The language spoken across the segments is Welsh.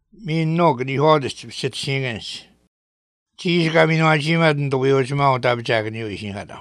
Min nog die houdest zit singens. Cheese kami no achima do yochima o tabchak ni wishin hada.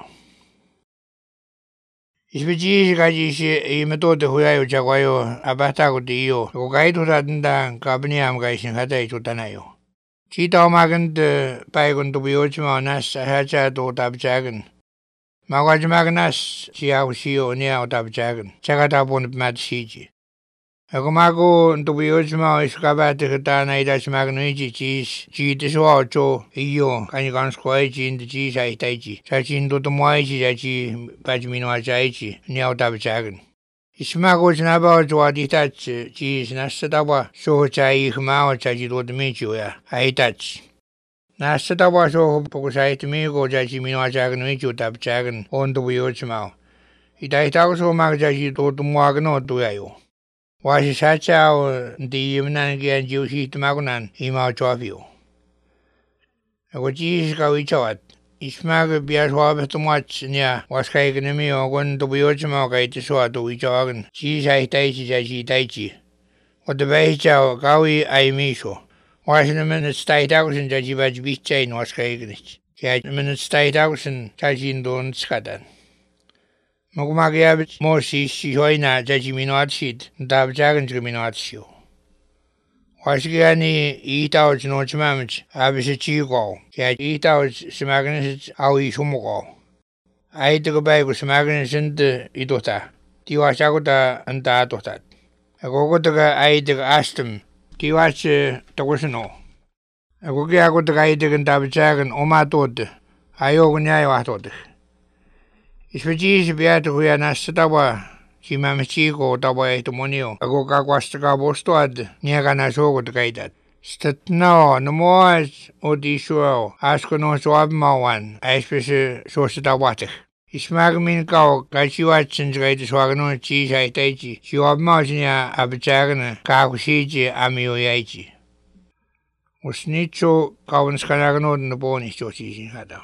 Ispechi kaji shi imeto de huyayo chakwayo abata ko diyo. Ko kaitu ratanda kabni am kaishin hada ichutanayo. Chita magan de paigon do yochima nas hacha do tabchakan. Magwajmagnas siya usiyo niya o tabchakan. Chakata pon mat siji. Ako mago ntubiyochima iskabate katana idachmagnuichi chis chitiswacho iyo kanyikanskوaichi indachi saitaichi sachin tutumoaichi sachi pachminoachaichi niautabachagan ismago chnaba chwaditach chis nasatawa sochai khmao chachi dodmichoya aitach nasatawa so pokusaitmigo chachi minoachagnuichi utabachagan ontubiyochima idaitago so magjachi tutumoagno tuyayo Washi sachao di yimnan gian jiushi tumagunan imao chofio. Ako jis ka wichawat. Ismag bias wabe tumach niya waskai gnemi ogon tubuyochima ka itiswa tu wichawagan. Jis aitaichi jachi itaichi. Otabai chao kawi aimisho. Washi naman staitakusin jachi bach bichain waskai gnich. Kaya naman staitakusin jachi indon skatan. Magumagayabit mo si hoina jaji minuatsid dabjagan minuatsio. Washigani itao chnochmamch abis chigo. Kaya itao smagnis awi sumugo. Aitago baigo smagnis idota. Tiwashaguta anta atotat. Agogotaga aitaga astum. Tiwach tagusino. Agogiagotaga aitaga dabjagan omatod. Ayogunyayo atod. Ispechi biatu huya nasatawa chimamichigo tawa itomonio ago kakwastaka bostoad niagana sogo takaitat statno nomoas odisho askono soabmawan aispese sosatawatek ismagmin kao kachiwatsin gaita swagno chi saitaichi siwabmawsinya abchagana kakushiji amioyaichi usnicho kawanskanagno naboni chochi hada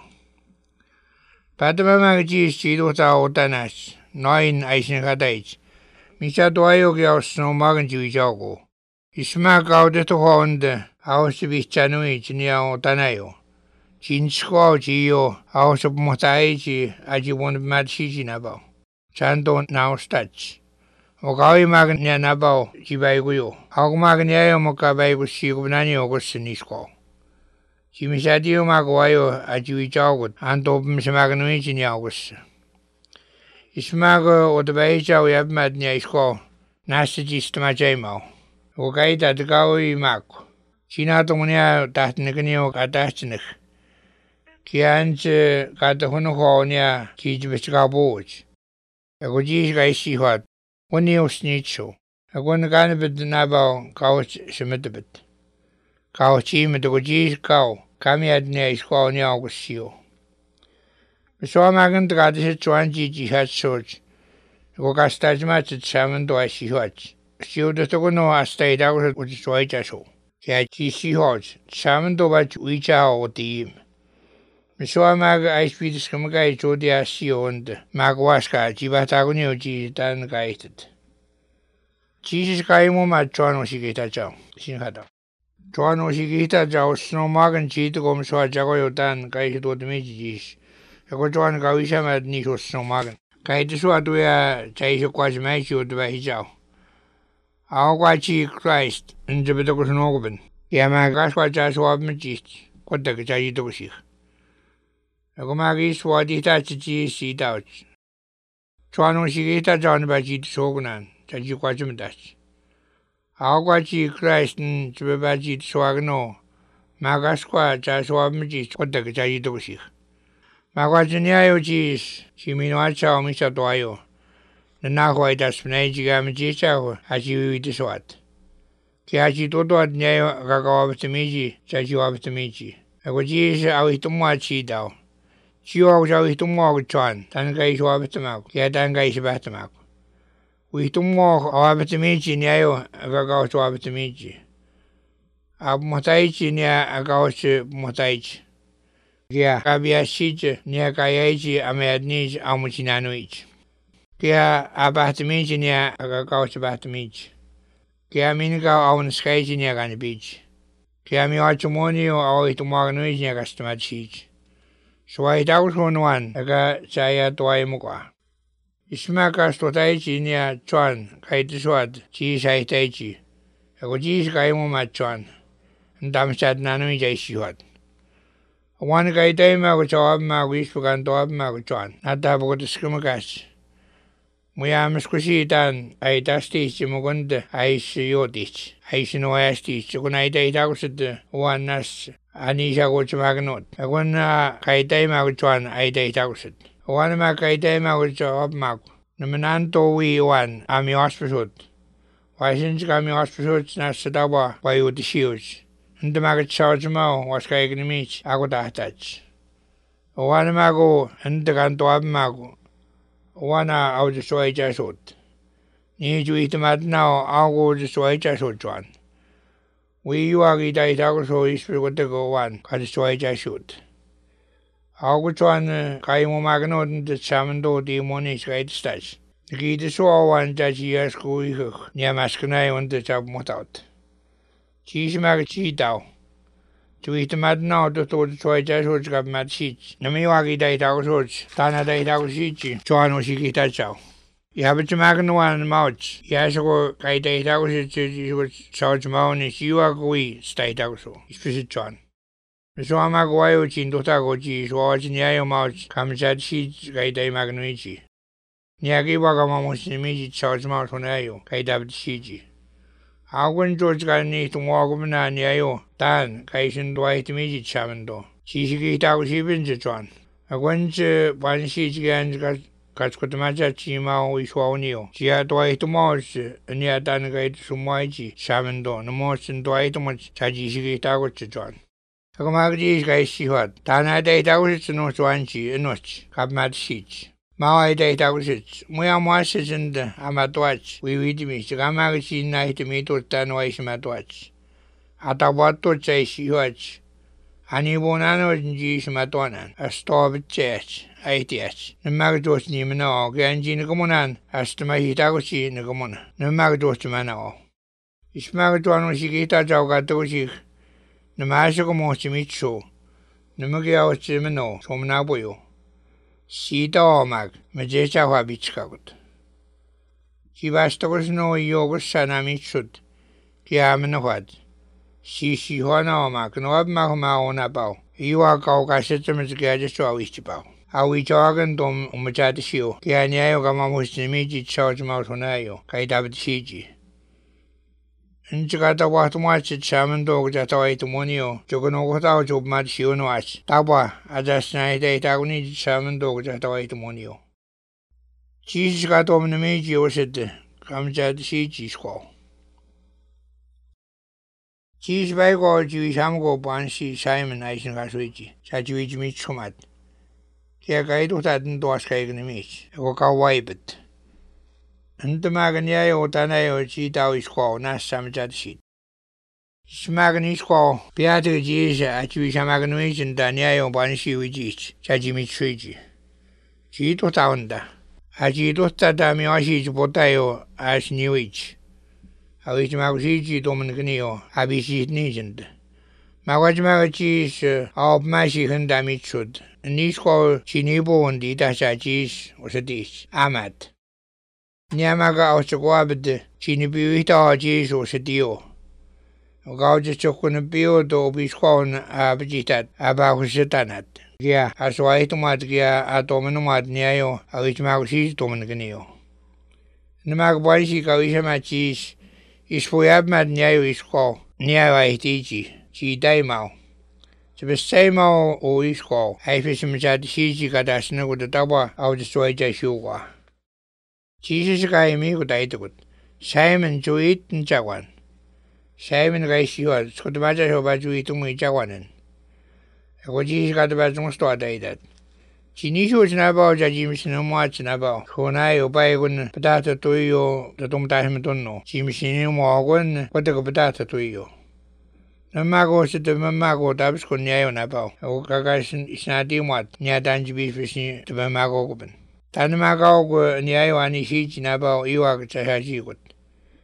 Patamama jis chiduta otanas, noin aisin hadaich. Misa doayo kia osno magan jiwijago. Isma gaudeto honde, aos bichanuich nia otanayo. Chinsko jiyo, aos motaichi, aji won matchiji nabao. Chando naostach. Okawi magan nia nabao, jibaiguyo. Haug magan yayo mokabaigu sigubnani ogosinisko. Chimisadio maguayo ajiwichagot antop mismagnuichi niagus. Ismago otabaichao yabmad niaisko nasajistamachaimao. Okaita takawi mako. Chinato munia tahtnikanio katachnik. Kianche katahunuho nia kijibishkaboch. Agojish gaisi hot. Wani usnicho. Agon ganabit nabao kauch shemitabit. Kao chime to gojis kao kami adne isko ni augusio. So magan to gadis chuanji jihad soch. Go gastajma to chaman do asihot. Sio to go no astai da go soicha so. Kya chi sihot. Chaman do bach wicha o team. So mag ice feeds come guy jodi asio and magwaska jibatagoni oji dan guided. Jesus kaimo machuano shigeta chao. Sinhada. Chuano shigita jao snow magan cheat gom so jago dan kai do the mijis. Ako chuan gawisha mad ni so snow magan. Kai to so do ya chai so quas mai chu do hijao. Ao kwachi Christ in the bit of snow. Yama gaswa jas wa mijis. What the chai do sich. Ako magis wadita chi si doubt. Chuano shigita jan ba chi sogunan. Chaji quachum dash. Augwachi Christ in Chibaji Swagno, Magasqua, Jaswamji, what the Jayidoshi. Magwajiniayo cheese, Chiminoacha, Misa Doyo. The Nahoi Dasnaji Gamajicha, as you eat the swat. Kiachi Toto at Neo Gagawa Tamiji, Jajuab Tamiji. Agwajis Awitumachi down. Chio was Awitumog Chan, Tangai Swabatamak, Yatangai Sabatamak. We tumo abatamichi niayo agagaw to abatamichi. Abmotaichi nia agawas motaichi. Kia kabiashich nia kayaichi ameadnich amuchinanuich. Kia abatamichi nia agagawas abatamichi. Kia minka aun skaisi ni agani beach. Kia mi achumoni o au itumaganui ni agastama chich. Swai taus honuan aga saya tuai mukwa. Ismaka stotaichi ni a chuan kaitiswad chi sai taichi. Ako chi skaimu ma chuan. Ndamsat nanui jaisiwad. Wan kaitai ma ko chawab ma ko ispukan toab ma ko chuan. Nata po ko tiskamakas. Muya miskusitan ay tastis mugunde ay siyotich. Ay sinuayastis. Kung ay taitakusit wanas anisha ko chumagnot. Kung kaitai ma ko chuan ay taitakusit. Wan ma kaitai ma ko chawab ma ko. Namananto wi wan ami hospital. Waisin kami hospital na sadawa wayutishiuch. Hindi makachawad mo was kay gnimich ako tahtach. Wan ma ko hindi kantoab ma ko. Wana au soy jasot. Ni ju itamat na au soy jasot juan. We you are itaitago so ispigot go wan kad soy jasot. Au juan kai mo magno de samando di monis right stas. Gi de so wan jajias ko ich. Ni masknai und de chab motout. Chi mag chi dau. Ju itamat na do soy jasot gab mat sich. Nami wagi itaitago so tana itaitago sich. Juan o sikita chao. Yahabit magnawan mouch. Yasako kaitaitago sich chao mauni siwa gui staitago so. Ispisit John. So amagwayo chindotago chi so nyayo mouch kamsat sich kaitai magnuichi. Nyagi wagamamosimichi chao mouch honayo kaitabit siji. Agun George Gani to Mogumana nyayo tan kaisin dwaitimichi chamando. Chishiki tago sibinja John. Agwench banshi chigan Katskotamacha chima o iswaunio. Chia dwaitumoch nia tan gait sumaichi chamando. Namosin dwaitumoch chajishiki tago John. Agamagji gaishiwat. Tana daitago no swanchi enoch. Kabmat sich. Mawai daitago sich. Muya mwasich and amatwach. We widimi. Chigamagji naitimi to tanwaishimatwach. Atawato chaishiwach. Ani bonano jish matonan. A stop church. Aitiach. Namagdos ni mano. Ganji nagamunan. Astama hitagoshi nagamuna. Namagdos manao. Ismagatuano shikita jawgatoshi. Namasako mochimicho. Namagiaochi mano. Somnaboyo. Sita mag. Majecha wabichkagut. Chivastagos no yogos sanamichut. Kiamanawad. Si hona mag. No abmahoma bao. Iwa kaukasetamis gadgetwa wichibao. Awi jagan dom umachadisio. Kianyayo gamamusimichi chawjmautonayo. Kaitabitiji. Inchigata wahtumachi chamando jatawaitumonio. Jogonogotao jobmatisio no ach. Taba adasnaita itaguni chamando jatawaitumonio. Chishgato mnimiji osete. Kamjadisiji squaw. Chish bago jiwishamgo banshi Simon Eisengaswiji. Chajuiji michumat. Kia gaidu tatin doas kaignimich. Ego kawaibit. Ndamaganyayo tanayo chitao iskwa nas samjadishit. Smagan iskwa piatu jisha achiwishamagnuichin danyayo banshi wijich. Chajimichuiji. Chito taunda. Achito tatami ashich potayo ashniwich. Awichmagusichi dominiknio abishit nijend. Magwajmagachis mashi handamichud. Nisko chinibo and itachachis osadis. Amat. Nyamaga osagwabed chinibuita jis osadio. Gauja chokunabio do biskon abajitat abahusitanat. Gia aswaitumat gia atomenumat nyayo awichmagusis dominiknio. Namagwashi kawishamachis. Ispoyab mat nyayo isko. Nyayo aitiji. Chi daimao. Sebestaimao o isko. Haifesimjad shiji kadasna gudatawa au de soja shuwa. Chisiskai mi gudaitagut. Simon juit njawan. Simon gaishiwa. Skutamaja shoba juitumu jawanen. Ego chisikataba daidat. Chinishu chinabao jajimishinamuat chinabao. Konayo baigun patata tuyo tatumtahimatono. Chimishinimuagun pataka patata tuyo. Namago sita mamago tabs kun nyayo nabao. Ego kakasin isnatimuat nyatanjibishini tabamago kuben. Tanamago nyayo anishich nabao iwag chahajigut.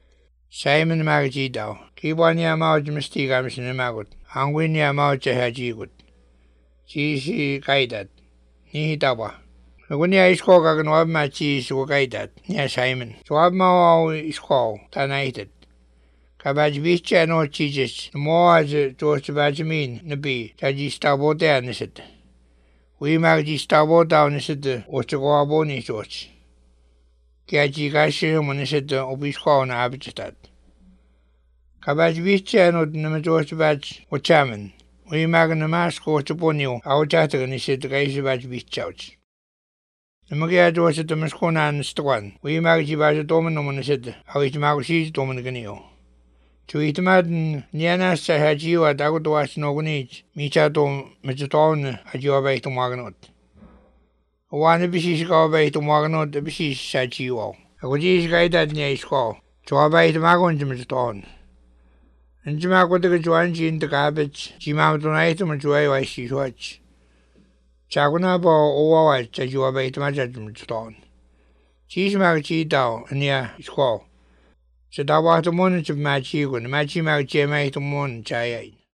Simon Magidao. Kibwania Mount Mystigams in the Magot. Anguinia Mount Hajigut. Cheesy Kaidat. Nihitawa. When I spoke, I can have my cheese or guide near Simon. So I've my is called Tanited. Cabbage beach and no cheeses. The more as George Benjamin, the bee, that ye stabo down, is it? We mag ye stabo down, is it? Or to go about any sorts. Gaji Gashim when is it obis call an habitat. Cabbage beach and no number George Badge or chairman. We mag in the mask or to Bonio, our chatter and is it the Gazy Badge beach couch. The Magia was at the Mascona and Strawn. We mag ye by the domino when is it? How is Magusi's dominicanio. To eat madden, Nianas had you at Agotas no needs. Michato Michaton at your way to Magnot. One of the go away to Magnot, the Bish said you all. I would ease guide that near school. To obey the Magon to Michaton. And Jimag would the Juanji in the cabbage, Jimam to night to Majoy, I see watch. Chagunabo or watch as you obey to my judgment stone. Cheese Magachi down, and near school. So that was the morning of my chicken, my chimay to morning chai.